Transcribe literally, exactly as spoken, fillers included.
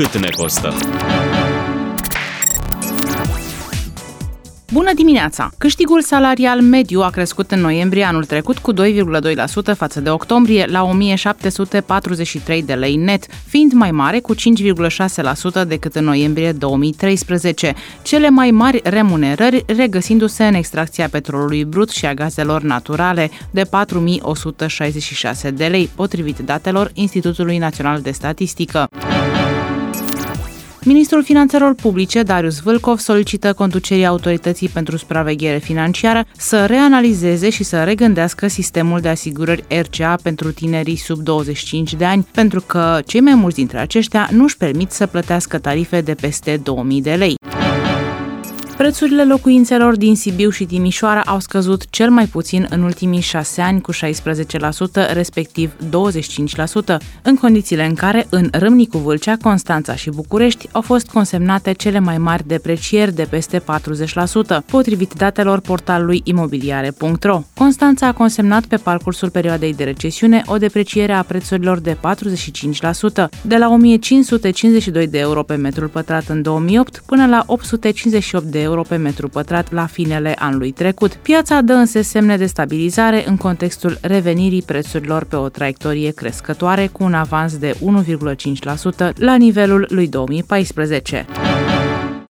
Cât ne costă? Bună dimineața! Câștigul salarial mediu a crescut în noiembrie anul trecut cu doi virgulă doi la sută față de octombrie la o mie șapte sute patruzeci și trei de lei net, fiind mai mare cu cinci virgulă șase la sută decât în noiembrie două mii treisprezece. Cele mai mari remunerări regăsindu-se în extracția petrolului brut și a gazelor naturale de patru mii o sută șaizeci și șase de lei, potrivit datelor Institutului Național de Statistică. Ministrul Finanțelor Publice, Darius Vâlcov, solicită conducerii Autorității pentru Supraveghere Financiară să reanalizeze și să regândească sistemul de asigurări R C A pentru tinerii sub douăzeci și cinci de ani, pentru că cei mai mulți dintre aceștia nu își permit să plătească tarife de peste două mii de lei. Prețurile locuințelor din Sibiu și Timișoara au scăzut cel mai puțin în ultimii șase ani cu șaisprezece la sută, respectiv douăzeci și cinci la sută, în condițiile în care în Râmnicu Vâlcea, Constanța și București au fost consemnate cele mai mari deprecieri de peste patruzeci la sută, potrivit datelor portalului imobiliare punct ro. Constanța a consemnat pe parcursul perioadei de recesiune o depreciere a prețurilor de patruzeci și cinci la sută, de la o mie cinci sute cincizeci și doi de euro pe metrul pătrat în două mii opt până la opt sute cincizeci și opt de euro pe metru pătrat la finele anului trecut. Piața dă însă semne de stabilizare în contextul revenirii prețurilor pe o traiectorie crescătoare cu un avans de unu virgulă cinci la sută la nivelul lui două mii paisprezece.